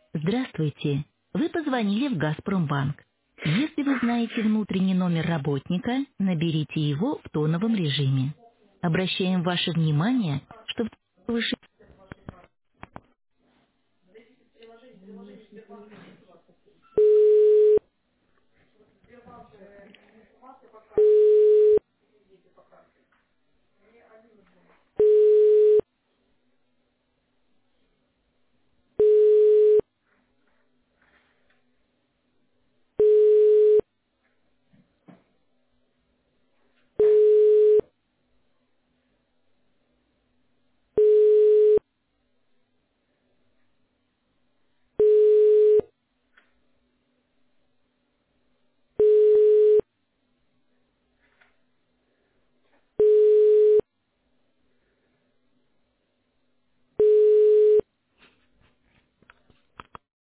Здравствуйте. Вы позвонили в «Газпромбанк». Если вы знаете внутренний номер работника, наберите его в тоновом режиме. Обращаем ваше внимание, что в выше...